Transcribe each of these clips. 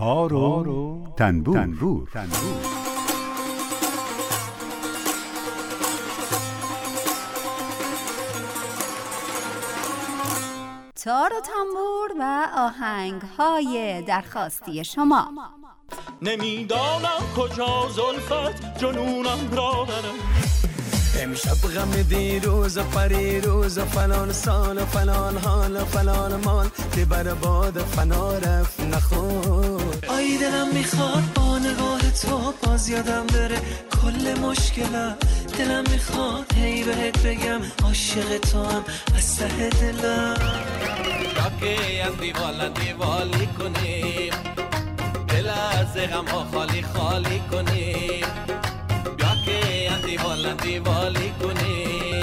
تار و تنبور. تار و تنبور و آهنگ‌های درخواستی شما. نمیدانم کجا زلفت جنونم را برم، امشب غم دیروز و پریروز و فلان سال و فلان حال و فلان مال که بر باد فنا رفت نخور. آی دلم میخواد با نگاه تو باز یادم بره کل مشکلم، دلم میخواد هی بهت بگم عاشق تو هم از ته دلم. راکه از دیوالی کنیم، دل از غم ها خالی خالی کنیم، بیا که از دیوالی کنیم.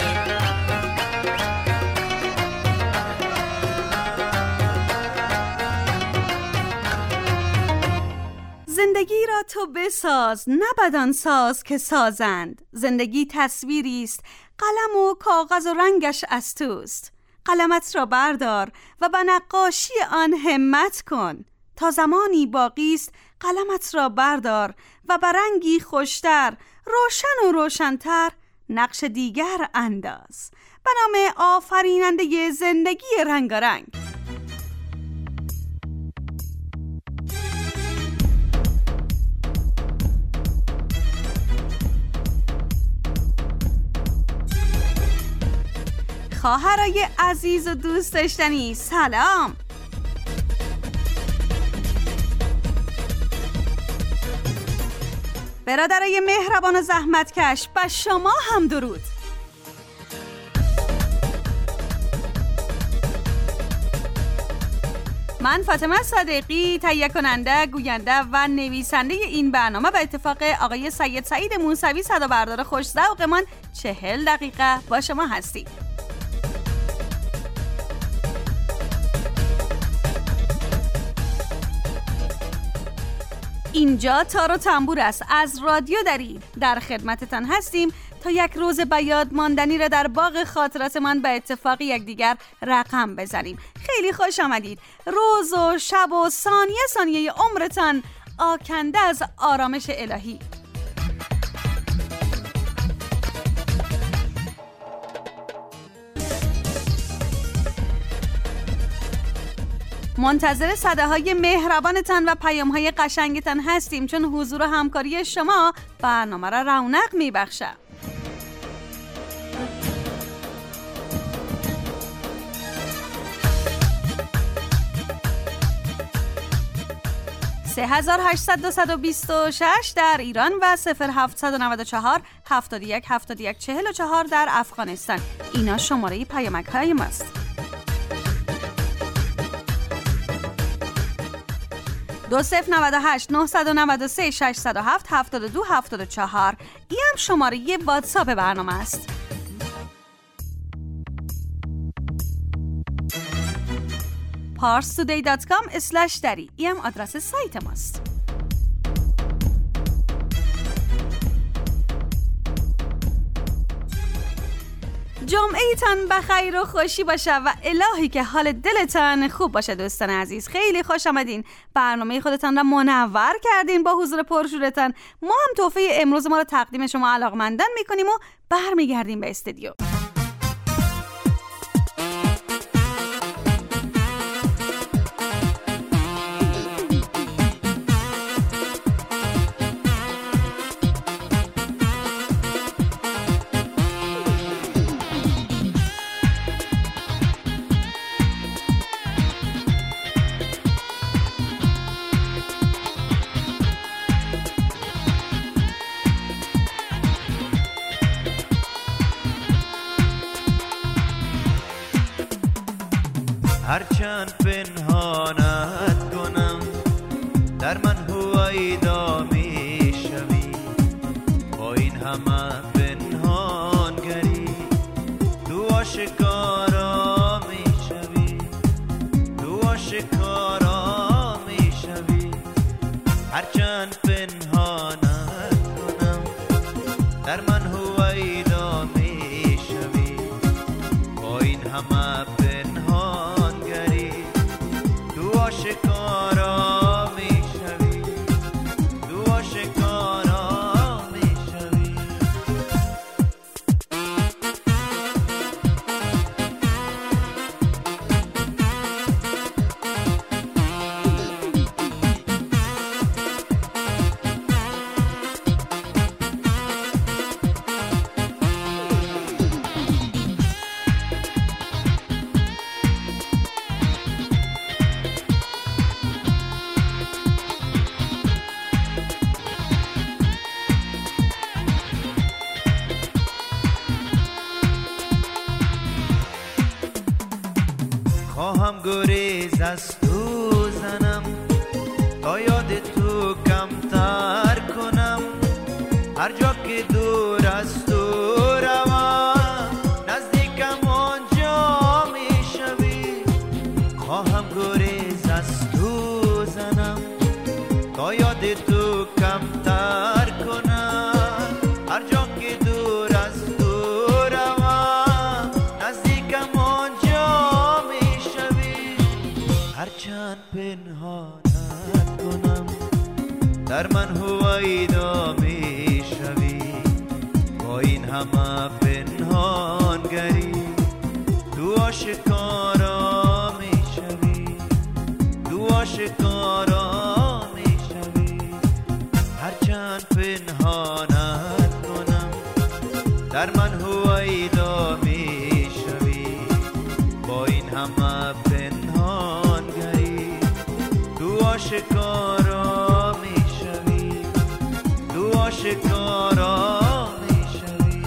زندگی را تو بساز، نه بدان ساز که سازند. زندگی تصویری است، قلم و کاغذ و رنگش از توست. قلمت را بردار و به نقاشی آن همت کن. تا زمانی باقی است قلمت را بردار و به رنگی خوشتر، روشن و روشنتر نقش دیگر انداز. به نام آفریننده زندگی رنگارنگ. خواهرای عزیز و دوست داشتنی، سلام. برادرای مهربان و زحمتکش، به شما هم درود. من فاطمه صادقی، تهیه کننده، گوینده و نویسنده این برنامه به اتفاق آقای سید سعید موسوی صدابردار خوش‌ذوقمان 40 دقیقه با شما هستیم. اینجا تار و تنبور است. از رادیو دری در خدمتتان هستیم تا یک روز به یاد ماندنی را در باغ خاطراتمان به اتفاق یکدیگر رقم بزنیم. خیلی خوش آمدید. روز و شب و ثانیه عمرتان آکنده از آرامش الهی. منتظر صداهای مهربانتان و پیام‌های قشنگتان هستیم، چون حضور و همکاری شما برنامه را رونق می‌بخشه. سه 3826 در ایران و 0794 71 71 44 در افغانستان. اینا شماره پیامک‌های ماست. 2098 993 607 72 74. این هم شماره واتساپ برنامه است. parstoday.com/dari. این هم آدرس سایت ماست. جمعه‌تان بخیر و خوشی باشه و الهی که حال دلتان خوب باشه. دوستان عزیز، خیلی خوش آمدین. برنامه خودتان را منور کردین با حضور پرشورتان. ما هم تحفه امروز ما را تقدیم شما علاقمندان میکنیم و برمیگردیم به استودیو. هرچند پنهانت کنم در من هویدا می شوی، با این همه پنهانگری تو آشکارا می شوی، تو آشکارا می شوی. هرچند پنهانت کنم در من هویدا می شوی، با این همه پنهان شکارا می شوی. گریز از تو زنم تا یاد تو کمتر کنم. هر جا که دور از تو روم نزدیکم آنجا میشوی. خواهم گریز از تو زنم تا یاد تو کمتر کنم. هر جا که دور از تو روم نزدیکم آنجا میشوی. هرچند پنهانت کنم در من هویدا میشوی. با این همه پنهانگری تو آشکارا میشوی. تو آشکارا میشوی. هرچند پنهانت کنم در من هویدا میشوی. با این همه پنهانگری تو آشکارا میشوی. تو آشکارا میشوی.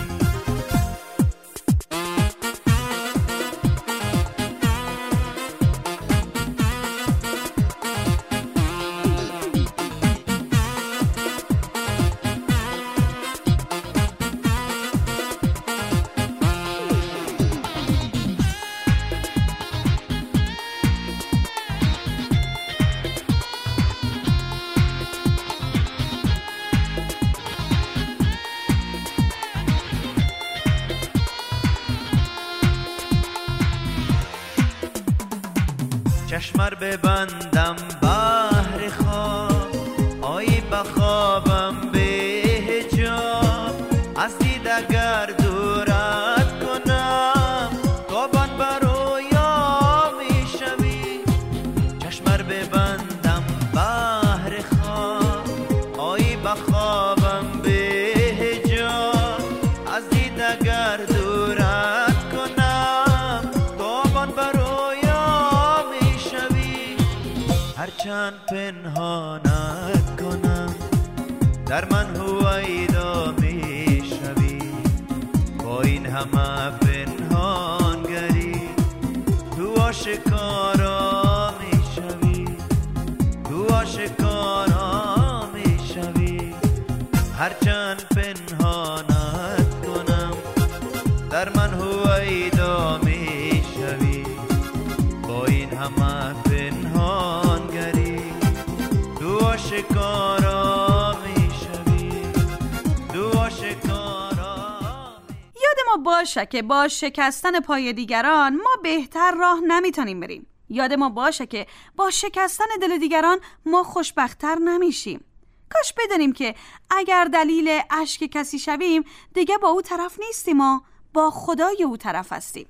چشمر ببندم بحر خواب آیی بخوابم به حجاب. از دید اگر دورت کنم تابان برویا میشوی. چشمر ببندم بحر خواب آیی بخوابم به حجاب. از دید اگر دورت کنم تابان برویا. هرچند پنهانت کنم در من هویدا میشوی. با این همه پنهانگری تو آشکارا میشوی. تو آشکارا میشوی. هرچند پنهانت کنم در من هویدا میشوی. با این همه پنهانگری تو آشکارا میشوی. تو آشکارا. یاد ما باشه که با شکستن پای دیگران ما بهتر راه نمیتونیم بریم. یاد ما باشه که با شکستن دل دیگران ما خوشبخت‌تر نمیشیم. کاش بدونیم که اگر دلیل اشک کسی شویم دیگه با او طرف نیستیم و با خدای او طرف هستیم.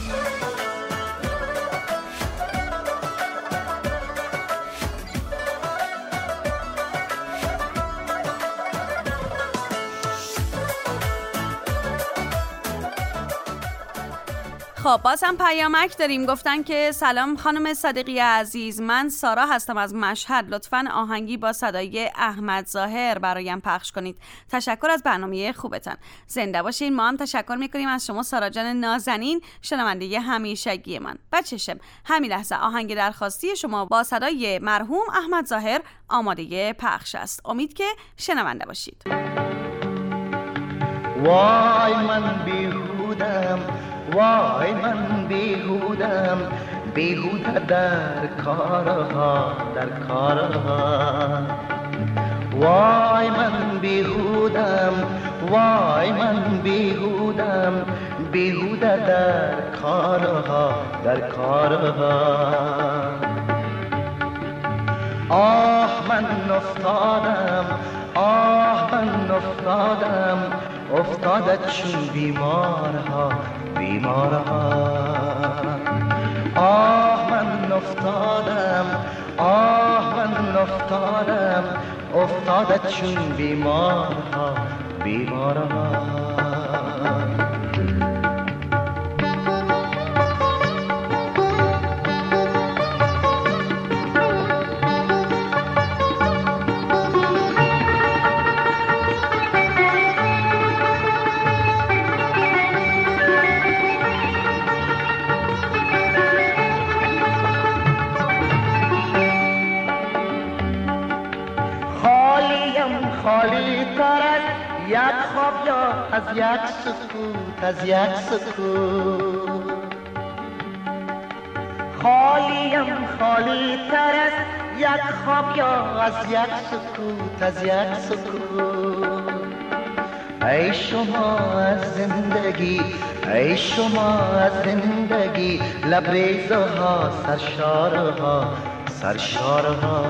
خب بازم پیامک داریم. گفتن که سلام خانم صادقی عزیز، من سارا هستم از مشهد. لطفاً آهنگی با صدای احمد ظاهر برایم پخش کنید. تشکر از برنامه خوبتان. زنده باشین. ما هم تشکر میکنیم از شما سارا جان نازنین، شنونده همیشگی من. بچشم همین لحظه آهنگ درخواستی شما با صدای مرحوم احمد ظاهر آماده پخش است. امید که شنونده باشید. وای من بیهودم، وای من بیهودم، بیهوده در کارها، در کارها. وای من بیهودم، وای من بیهودم، بیهوده در کارها، در کارها. آه من افتادم، آه من افتادم، افتادت چون بیمارها، بیمارها. آه من افتادم، آه من افتادم، افتادت چون بیمارها، بیمارها. خواب یا از یک سکوت، از یک سکوت. خالیم خالی تر از یک خواب یا از یک سکوت، از یک سکوت. ای شما از زندگی، ای شما از زندگی، لبریزه ها، سرشاره ها، سرشاره ها.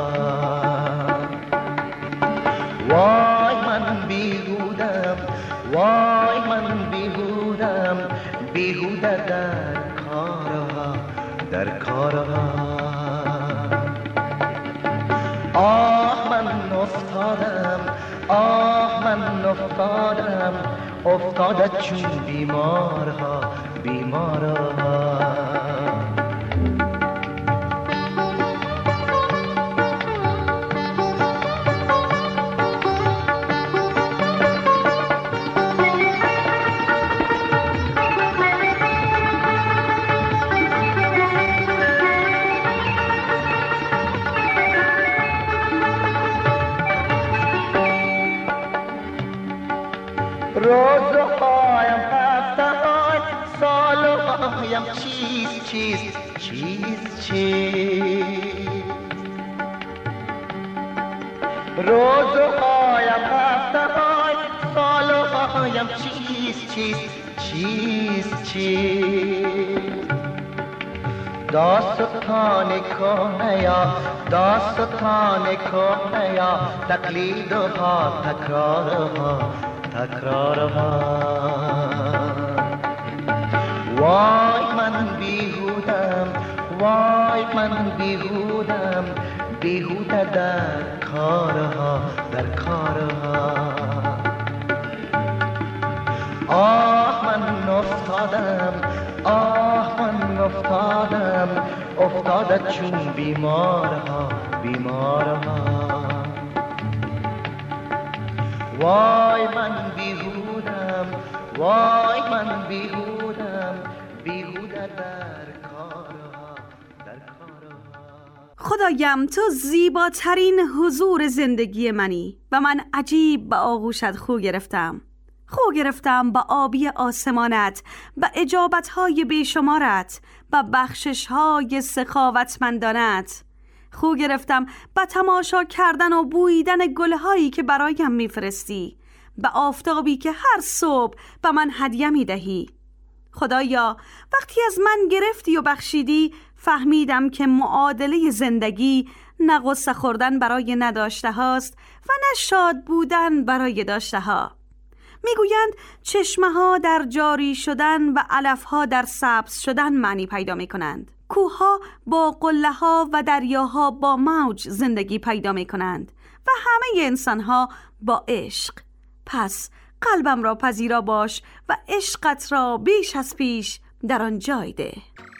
وای من بیهودم، وای من بیهودم، بیهوده در کارها، در کارها. آه من افتادم، آه من افتادم، افتاده چون بیمارها، بیمارها. روزهایم، هفته‌های، سالهایم، چیز چیز چیز چیز. روزهایم، هفته‌های، سالهایم، چیز چیز چیز چیز. داستان کهنه یا داستان کهنه یا تقلیدها، تکرارها، تکرارها. وای من بیهودم، وای من بیهودم، بیهوده در کارها، در کارها. آه من افتادم، آه من افتادم، افتاده چون بیمارها، بیمارها. وای من بیهودم، وای من بیهودم، بیهوده در کارها، در کارها. خدایم تو زیباترین حضور زندگی منی و من عجیب به آغوشت خو گرفتم. خو گرفتم با آبی آسمانت، با اجابتهای بیشمارت، با بخششهای سخاوتمندانت. خو گرفتم با تماشا کردن و بویدن گلهایی که برایم میفرستی، به آفتابی که هر صبح به من هدیه میدهی. خدایا وقتی از من گرفتی و بخشیدی، فهمیدم که معادله زندگی نه غصه خوردن برای نداشته هاست و نه شاد بودن برای داشته ها. میگویند چشمه ها در جاری شدن و علف ها در سبز شدن معنی پیدا می کنند. کوه ها با قله ها و دریاها با موج زندگی پیدا می کنند و همه انسان ها با عشق. پس قلبم را پذیرا باش و عشقت را بیش از پیش در آن جای ده.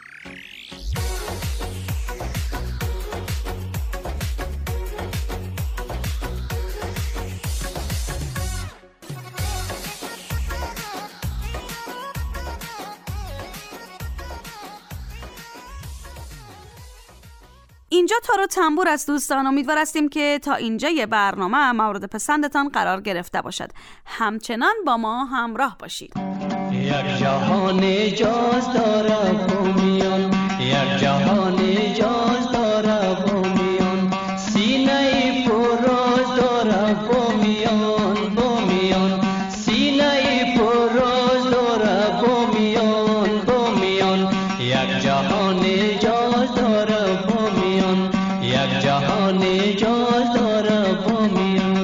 اینجا تار و تنبور از دوستان. امیدوار هستیم که تا اینجای برنامه مورد پسندتان قرار گرفته باشد. همچنان با ما همراه باشید. یک جهان اجاز داره بومیان، یک جهان اجاز داره بومیان، سینه پروز داره بومیان، بومیان، سینه پروز داره بومیان، بومیان. یک جهان اجاز داره بومیان، یک جهان اجاز داره بومیان.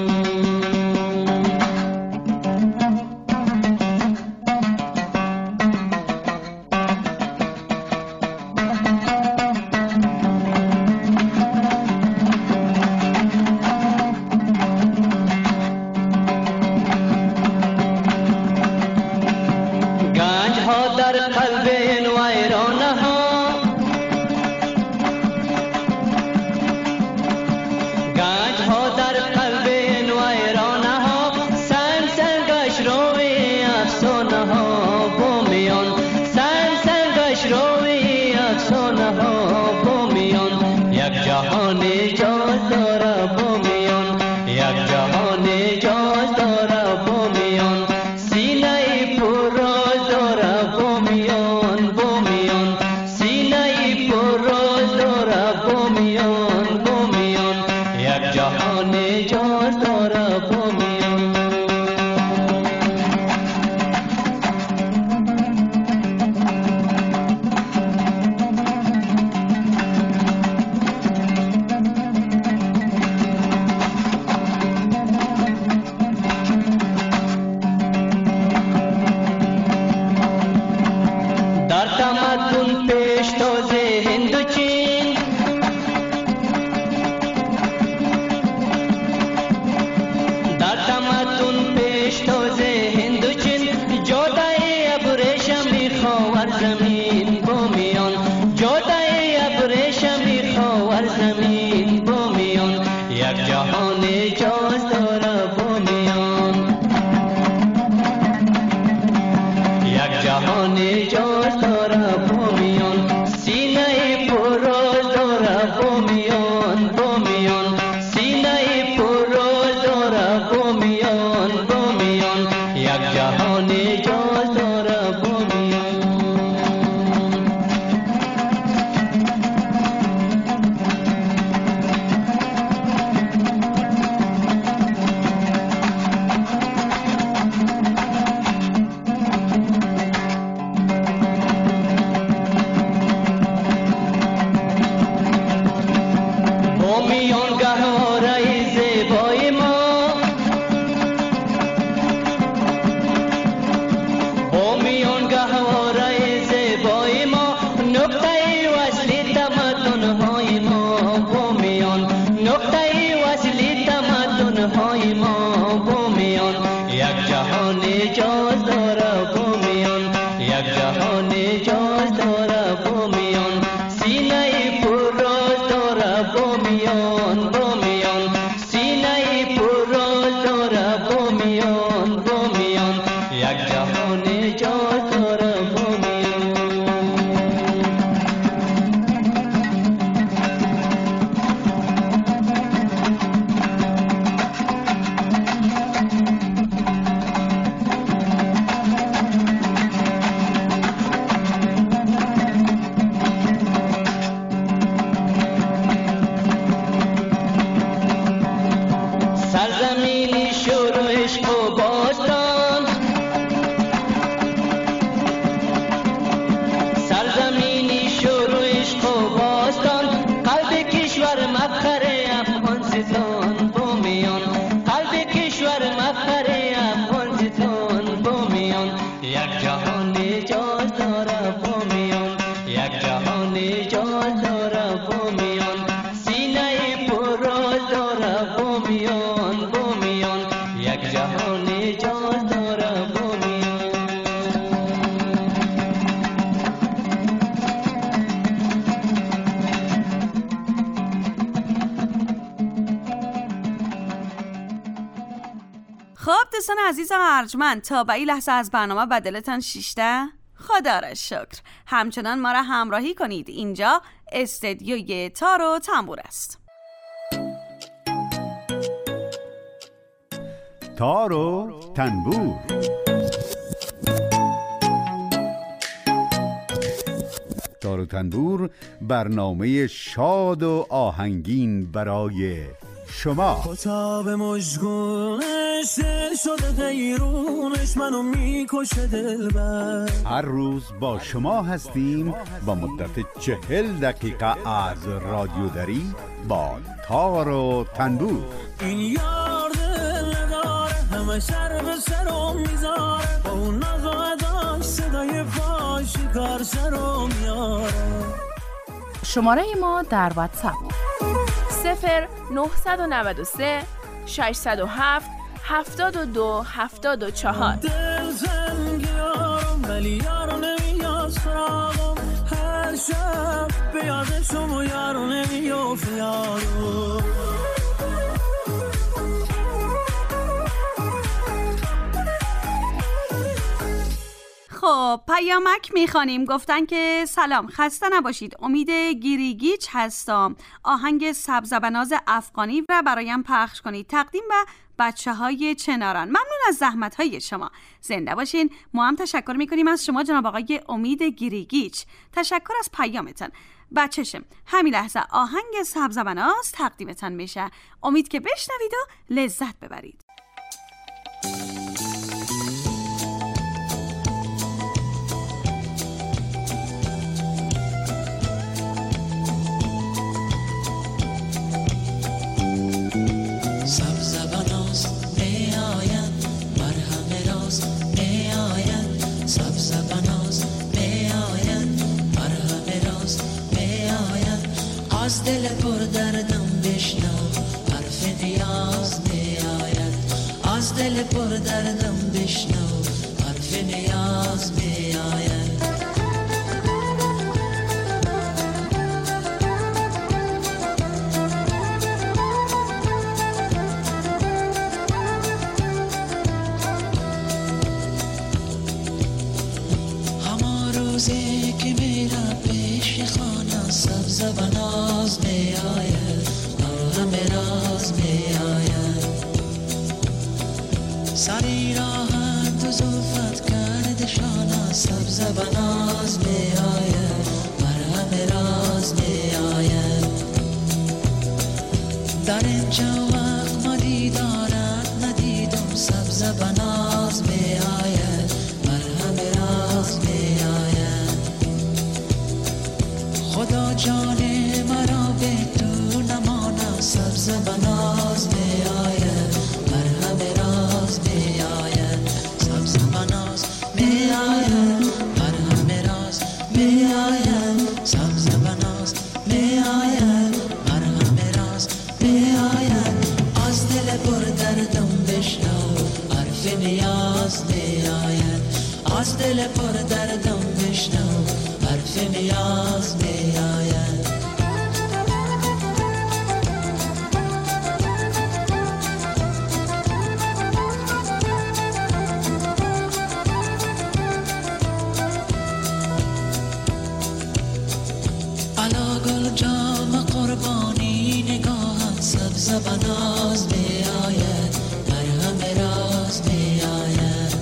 جهان اجاز داره با میان سینه پرراز داره با میان با میان سینه پرراز داره با میان با میان یک جهان اجاز داره با میان خب دوستان عزیز و ارجمند، تا به این لحظه از برنامه بدلتان شیشته؟ خدا را شکر. همچنان ما را همراهی کنید. اینجا استدیوی تار و تنبور است. تار و تنبور. تار و تنبور برنامه شاد و آهنگین برای شما. کتاب مشگونش دل شده غیرونش منو میکشه دلبر. هر روز با شما هستیم با مدت 40 دقیقه از رادیوداری با تار و تنبور. این یار دل نداره همه سر به سرم میذاره با اون ناز و اداش صدای فاشی کار سرم میاره. شماره ما در واتساپ 0993 607 72 74. دل زنگیارم ولی یارو نمیاد سراغم، هر شب به یادشم و یارو نمیافت یارو. خب پیامک میخوانیم. گفتن که سلام، خسته نباشید، امید گیریگیچ هستم. آهنگ سبزبناز افغانی را برایم پخش کنید. تقدیم به بچه های چناران. ممنون از زحمت های شما. زنده باشین. ما هم تشکر میکنیم از شما جناب آقای امید گیریگیچ. تشکر از پیامتان. بچه‌شم همین لحظه آهنگ سبزبناز تقدیمتان میشه. امید که بشنوید و لذت ببرید. از دل پر دردم بشنو حرف نیاز می آید. از دل پر دردم بشنو حرف نیاز می آید. روزی که میرم پیش خانه سبز و ناز می آید همه راز می آید سری راحت و زلفت کرد شانه سبز و ناز می آید همه راز می آید در اینجا وقت ما دیدارت ندیدم سبز و ناز می آید همه راز می آید خدا جان مرا به تو نماند سبز و ناز می آید همه راز می آید سبز و ناز می آید همه راز می آید سبز و ناز می آید همه راز می آید از دل پر دردم بشنو حرف نیاز می آید از دل پر دردم بشنو حرف نیاز می آید علا گل جام قربانی نگاهت سبز و ناز می آید همه راز می آید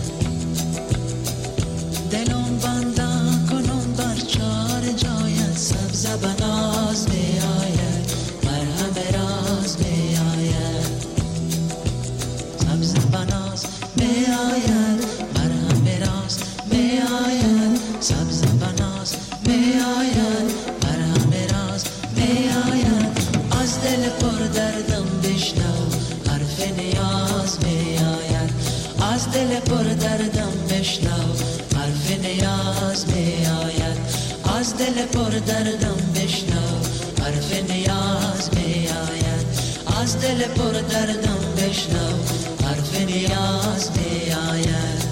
دلم بندم کنم بر چار جایت سبز و ناز می آید همه راز می آید سبز و ناز می آید همه راز می آید سبز و ناز می آید همه راز می آید از دل پر دردم بشنو حرف نیاز می آید از دل پر دردم بشنو حرف نیاز می آید از دل پر دردم بشنو حرف نیاز می آید از دل پر دردم بشنو حرف نیاز می آید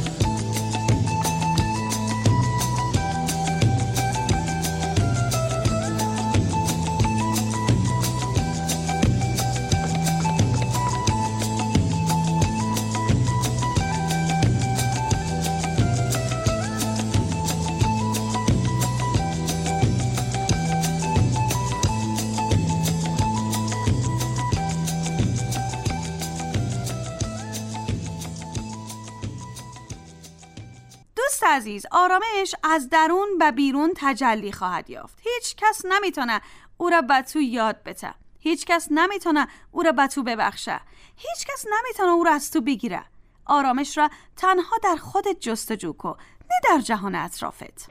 عزیز، آرامش از درون و بیرون تجلی خواهد یافت. هیچ کس نمیتونه او را به تو یاد بده. هیچ کس نمیتونه او را به تو ببخشه. هیچ کس نمیتونه او را از تو بگیره. آرامش را تنها در خودت جستجو کن، نه در جهان اطرافت.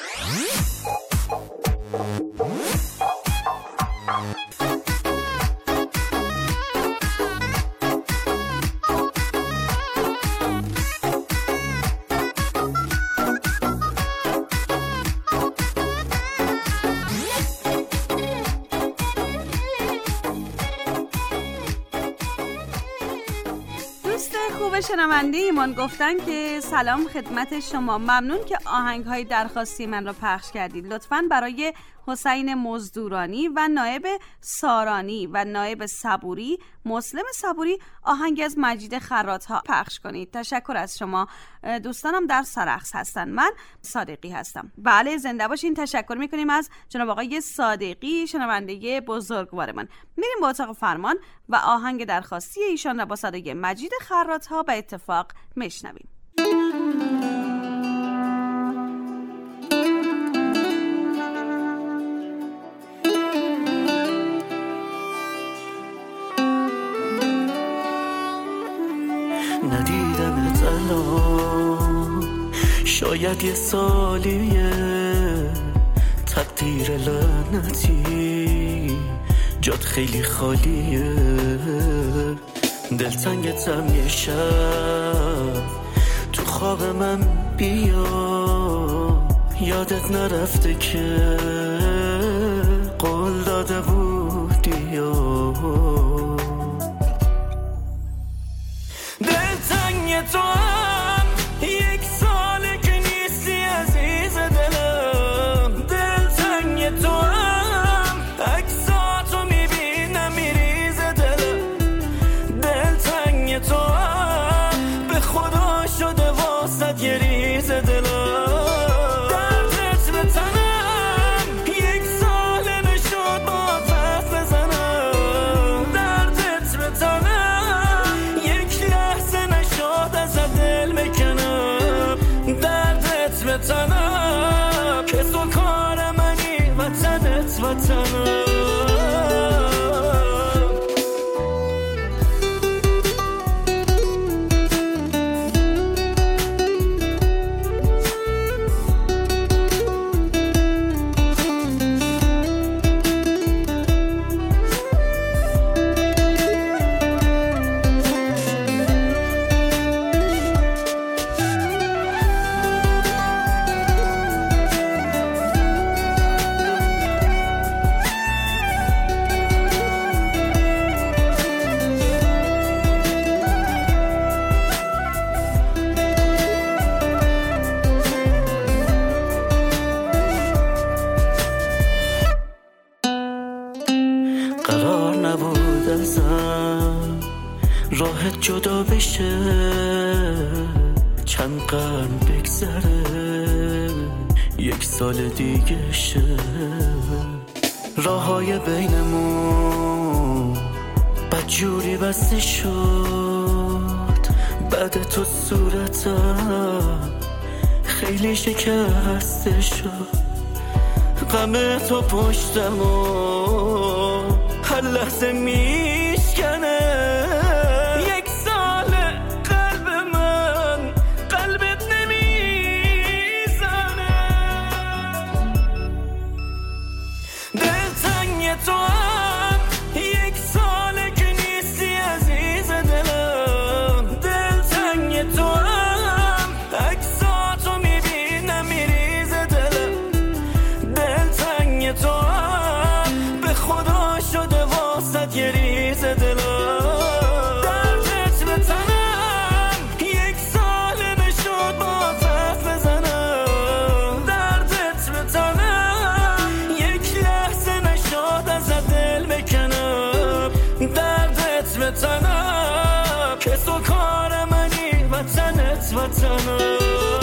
خوب شنونده ایمان گفتن که سلام خدمت شما، ممنون که آهنگ‌های درخواستی من را پخش کردید. لطفاً برای حسین مزدورانی و نایب سارانی و نایب صبوری، مسلم صبوری، آهنگ از مجید خرات‌ها پخش کنید. تشکر از شما. دوستانم در سرخس هستن. من صادقی هستم. بله، زنده باشین. تشکر میکنیم از جناب آقای صادقی، شنونده بزرگوارمان. میریم به اتاق فرمان و آهنگ درخواستی ایشان را با صدای مجید خرات‌ها به اتفاق میشنویم. ندیدمت الان، شاید یه سالیه، تقدیر لعنتی، جات خیلی خالیه، دلتنگتم یه شب تو خواب من بیا، یادت نرفته که قول داده بودی دلتنگ تو هم یک ساله که نیستی عزیز دلم، دلتنگ تو هم عکساتو میبینم میریز دلم، دلتنگ تو هم به خدا شده واسد یه ریز دلم، دردت وطنم که تو کار منی وطنت وطنم. قرار نبود ازم راحت جدا بشه، چند قرن بگذره 1 سال دیگه شه، راههای بینمون بدجوری بسته شد، بعد تو صورتم خیلی شکسته شد، غم تو پشتم و هر لحظه میشکنه، 1 سال قلب من قلبت نمیزنه، دلتنگ تو هم 1 سال که نیستی عزیز دلم، دلتنگ تو هم عکساتو میبینم میریزه دلم، دلتنگ تو هم به خدا شده واسط یه ریز دلم، دردت به تنم 1 سال نشد با حرف بزنم، دردت به تنم 1 لحظه نشد از دل بکنم، دردت به تنم که تو کار منی وطنت وطنم.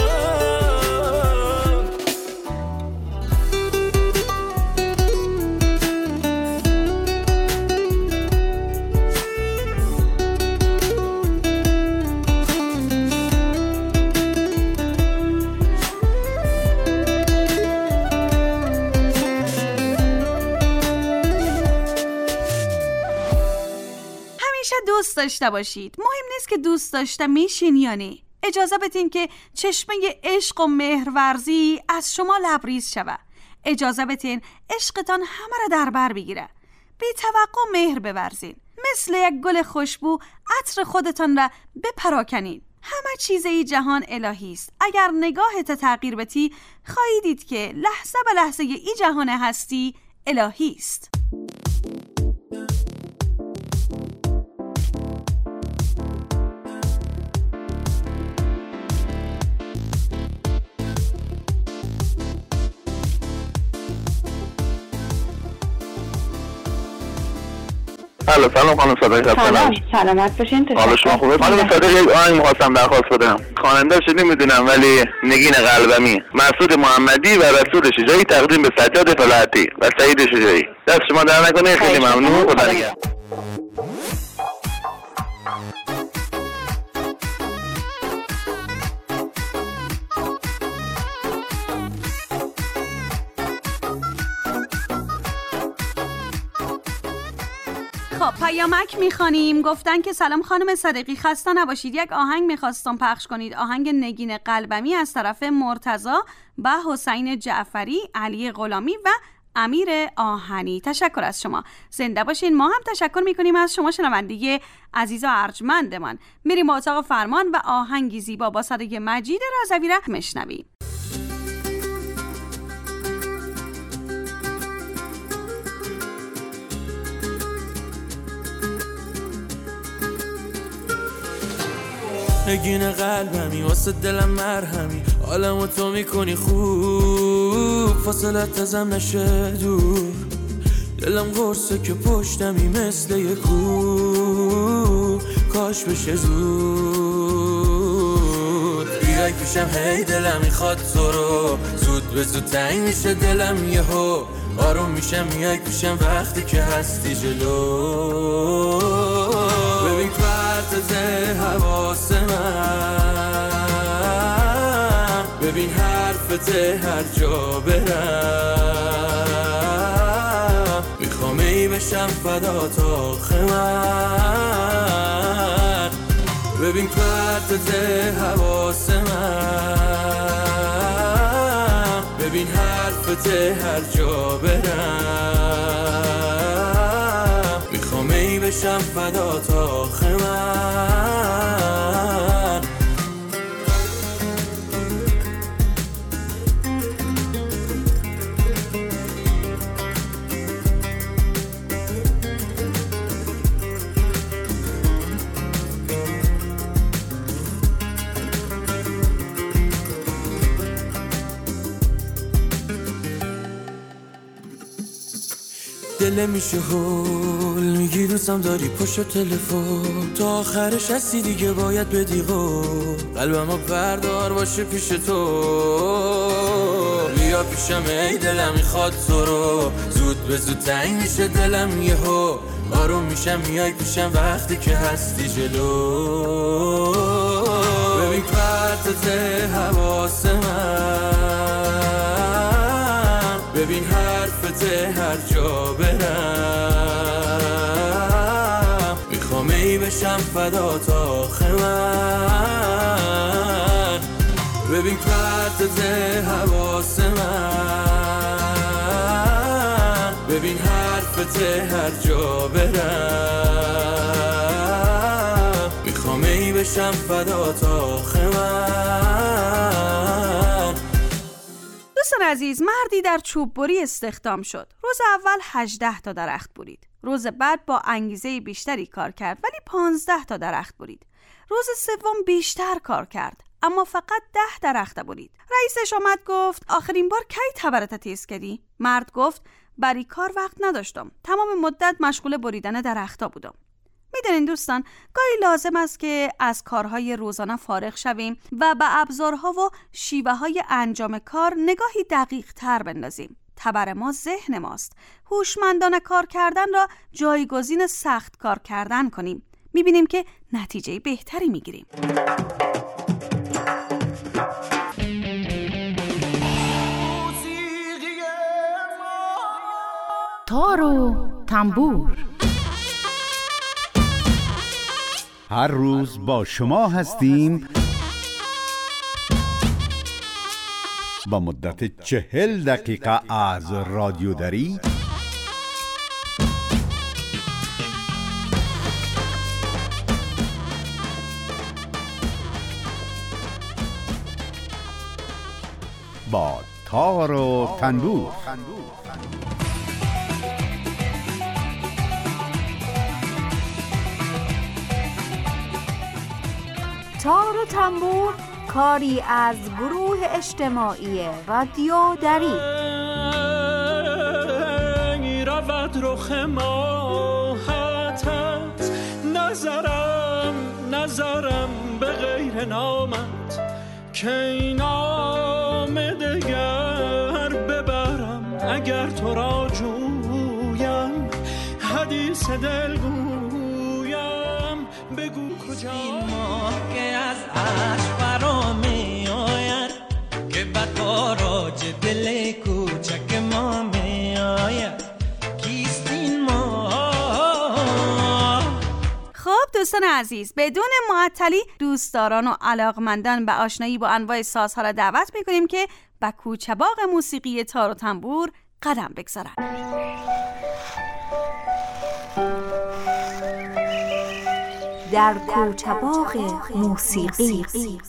دوست داشته باشید. مهم نیست که دوست داشته میشین یا نه. اجازه بدین که چشمه عشق و مهرورزی از شما لبریز شود. اجازه بدین عشقتان همه را در بر بگیره. بی توقع مهر بورزین. مثل یک گل خوشبو عطر خودتان را بپراکنین. همه چیزی جهان الهی است. اگر نگاهت تغییر بدی خواهی دید که لحظه به لحظه ای جهان هستی الهی است. سلام خانم صادقی. سلامت باشین. حالا شما خوبه؟ خانم صادقی یک آهنگ می‌خواستم درخواست بدم. خواننده‌اش نمیدونم ولی نگین قلبمی، مسعود محمدی و رسول شجاعی تقدیم به سجاد فلاحتی و سعید شجاعی. دست شما در نکنه. خیلی ممنون. خدا نگهدار. خب پیامک میخوانیم. گفتن که سلام خانم صادقی، خسته نباشید. یک آهنگ میخواستم پخش کنید. آهنگ نگین قلبمی از طرف مرتضی و حسین جعفری، علی غلامی و امیر آهنی. تشکر از شما. زنده باشین. ما هم تشکر میکنیم از شما شنونده عزیز و ارجمندمان. میریم اتاق فرمان و آهنگی زیبا با صدای مجید رضوی را میشنویم. نگین قلبمی واسه دلم مرهمی، حالمو تو میکنی خوب، فاصلت ازم نشه دور، دلم قرصه که پشتمی مثل یه کوه، کاش بشه زود بیای پیشم، هی دلم میخواد تو رو، زود به زود تنگ میشه دلم یهو، آروم میشم میای پیشم وقتی که هستی جلو، ببین پرتز حواس من، ببین حرف حرفت هر جا برم، میخوام ای بشم فدا تا خمر. ببین پرتت حواس من، ببین حرفت هر جا برم، میخوام ای بشم فدا تا خمر. دل میشه هول میگی دوستم داری پشت تلفن، تا آخرش هستی دیگه باید بدی قول. قلبمو بردار باشه پیش تو، بیا پیشم ای دلم میخواد تو رو. زود به زود تنگ میشه دلم یهو، آروم میشم میای پیشم وقتی که هستی جلو. ببین پرتت حواس من، ببین حرفت هر جا برم، میخوام ای بشم فدا تا خمر. ببین پرتت حواس من، ببین حرفت هر جا برم، میخوام ای بشم فدا تا خمر. دوستان عزیز، مردی در چوب بری استخدام شد. روز اول 18 تا درخت برید. روز بعد با انگیزه بیشتری کار کرد ولی 15 تا درخت برید. روز سوم بیشتر کار کرد اما فقط 10 درخت برید. رئیسش آمد گفت آخرین بار کی تبرت تیز کردی؟ مرد گفت برای کار وقت نداشتم. تمام مدت مشغول بریدن درختا بودم. میدونین دوستان، گاهی لازم است که از کارهای روزانه فارغ شویم و به ابزارها و شیوه های انجام کار نگاهی دقیق تر بندازیم. تبر ما ذهن ماست. هوشمندانه کار کردن را جایگزین سخت کار کردن کنیم. میبینیم که نتیجه بهتری میگیریم. تار و تنبور هر روز با شما هستیم با مدت 40 دقیقه از رادیو دری با تار و تنبور. تار و تنبور کاری از گروه اجتماعی رادیو دری. رود رخ ماهتت، نظرم به غیر نامت، که این نام دگر ببرم. اگر تو را جویم حدیث دل گویم، بگو کجا این ماه که از عرش فرا می آید، که بد باراج دل کوچک ما می آید. کیست این ماه؟ خب دوستان عزیز، بدون معطلی دوستداران و علاقمندان به آشنایی با انواع سازها را دعوت می‌کنیم که به کوچه‌باغ موسیقی تار و تنبور قدم بگذارند. در کوچه‌باغ موسیقی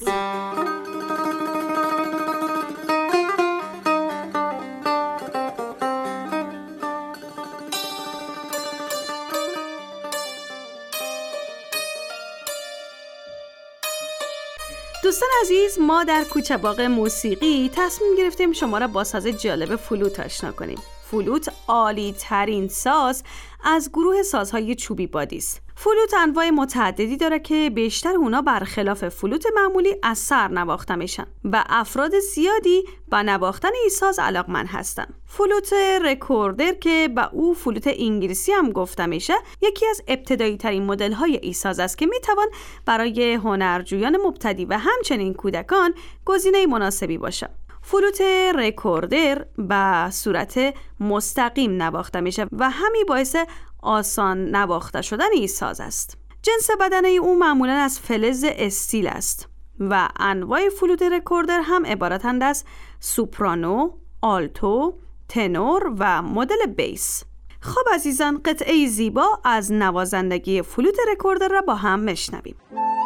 دوستان عزیز، ما در کوچه‌باغ موسیقی تصمیم گرفتیم شما را با ساز جالب فلوت آشنا کنیم. فلوت عالی ترین ساز از گروه سازهای چوبی بادی است. فلوت انواع متعددی داره که بیشتر اونا برخلاف فلوت معمولی از سر نواخته میشن و افراد زیادی با نواختن این ساز علاقمند هستن. فلوت رکوردر که با او فلوت انگلیسی هم گفته میشه، یکی از ابتدایی ترین مدل های این ساز است که میتوان برای هنرجویان مبتدی و همچنین کودکان گزینه مناسبی باشه. فلوت رکوردر به صورت مستقیم نواخته میشه و همین باعث آسان نواخته شدن این ساز است. جنس بدنه او معمولاً از فلز استیل است و انواع فلوت رکوردر هم عبارتند از سوپرانو، آلتو، تنور و مدل بیس. خب عزیزان، قطعه زیبا از نوازندگی فلوت رکوردر را با هم میشنویم.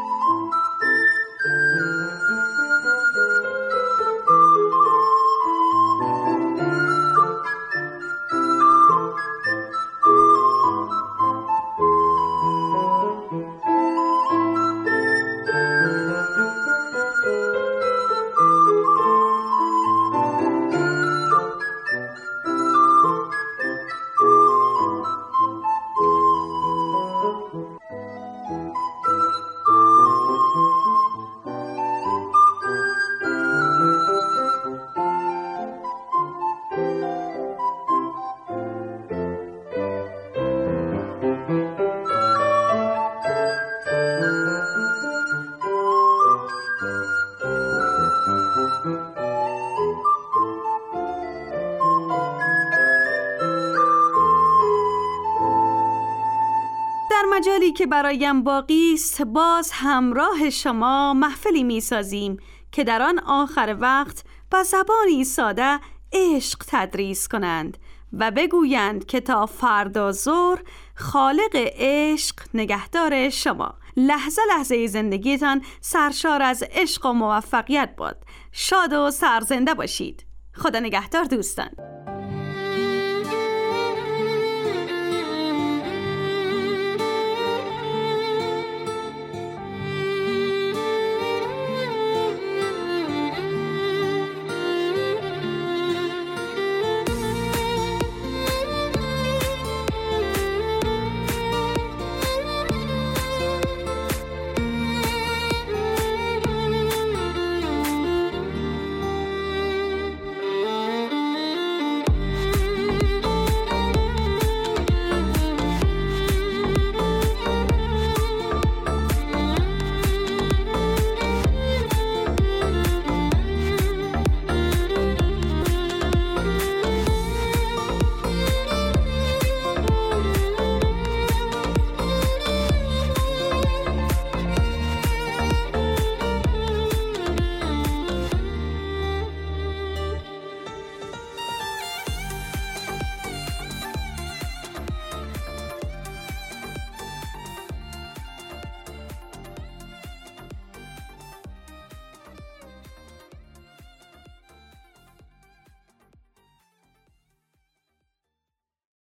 مجالی که برایم باقی است، باز همراه شما محفلی می سازیم که در آن آخر وقت با زبانی ساده عشق تدریس کنند و بگویند که تا فردا ظهر خالق عشق نگهدار شما. لحظه لحظه زندگیتان سرشار از عشق و موفقیت باد. شاد و سرزنده باشید. خدا نگهدار دوستان.